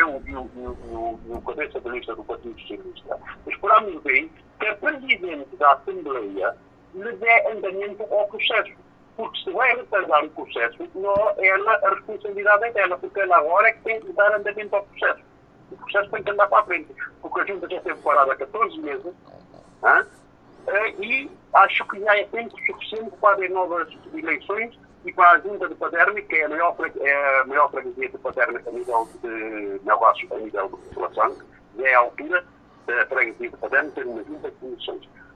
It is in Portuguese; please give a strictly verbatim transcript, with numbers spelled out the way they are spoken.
eu e o, e o, e o cabeça da lista do Partido Socialista, esperamos bem que a Presidente da Assembleia lhe dê andamento ao processo. Porque se vai retardar o processo, não, ela, a responsabilidade é dela, porque ela agora é que tem que dar andamento ao processo. O processo tem que andar para a frente, porque a Junta já esteve parada há catorze meses, hein? E acho que já é tempo suficiente para haver novas eleições e para a Junta de Paderno, que é a maior, é a maior freguesia de Paderno a nível de negócios, a nível de população, já é a altura da freguesia de Paderno ter uma Junta de Comissões.